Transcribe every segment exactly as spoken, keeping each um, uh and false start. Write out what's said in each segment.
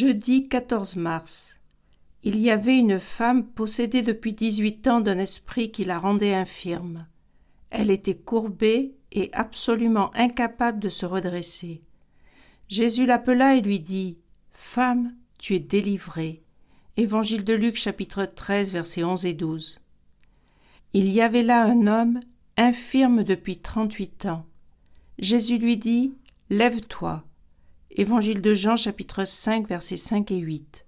Jeudi quatorze mars. Il y avait une femme possédée depuis dix-huit ans d'un esprit qui la rendait infirme. Elle était courbée et absolument incapable de se redresser. Jésus l'appela et lui dit « Femme, tu es délivrée ». Évangile de Luc, chapitre treize, versets onze et douze. Il y avait là un homme infirme depuis trente-huit ans. Jésus lui dit « Lève-toi ». Évangile de Jean, chapitre cinq, versets cinq et huit.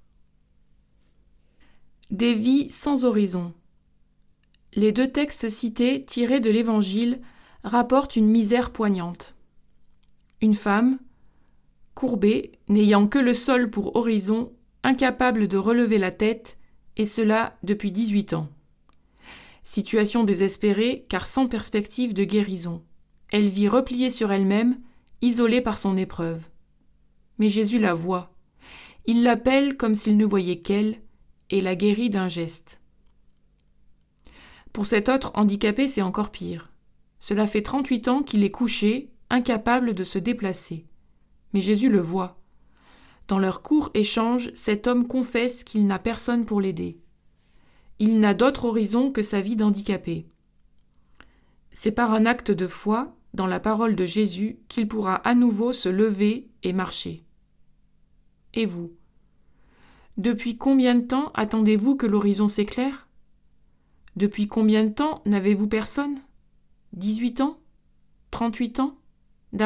Des vies sans horizon. Les deux textes cités, tirés de l'Évangile, rapportent une misère poignante. Une femme, courbée, n'ayant que le sol pour horizon, incapable de relever la tête, et cela depuis dix-huit ans. Situation désespérée, car sans perspective de guérison. Elle vit repliée sur elle-même, isolée par son épreuve. Mais Jésus la voit. Il l'appelle comme s'il ne voyait qu'elle, et la guérit d'un geste. Pour cet autre handicapé, c'est encore pire. Cela fait trente-huit ans qu'il est couché, incapable de se déplacer. Mais Jésus le voit. Dans leur court échange, cet homme confesse qu'il n'a personne pour l'aider. Il n'a d'autre horizon que sa vie d'handicapé. C'est par un acte de foi, dans la parole de Jésus, qu'il pourra à nouveau se lever et marcher. Et vous ? Depuis combien de temps attendez-vous que l'horizon s'éclaire ? Depuis combien de temps n'avez-vous personne ? dix-huit ans ? trente-huit ans ? Davantage ?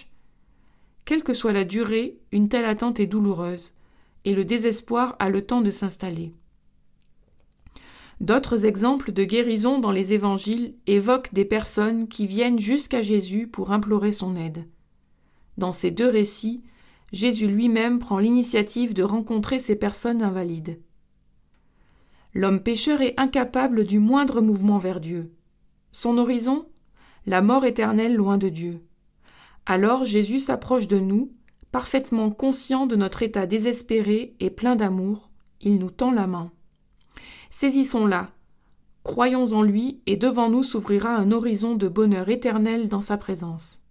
Quelle que soit la durée, une telle attente est douloureuse, et le désespoir a le temps de s'installer. D'autres exemples de guérison dans les évangiles évoquent des personnes qui viennent jusqu'à Jésus pour implorer son aide. Dans ces deux récits, Jésus lui-même prend l'initiative de rencontrer ces personnes invalides. L'homme pécheur est incapable du moindre mouvement vers Dieu. Son horizon ? La mort éternelle loin de Dieu. Alors Jésus s'approche de nous, parfaitement conscient de notre état désespéré et plein d'amour, il nous tend la main. Saisissons-la, croyons en lui et devant nous s'ouvrira un horizon de bonheur éternel dans sa présence.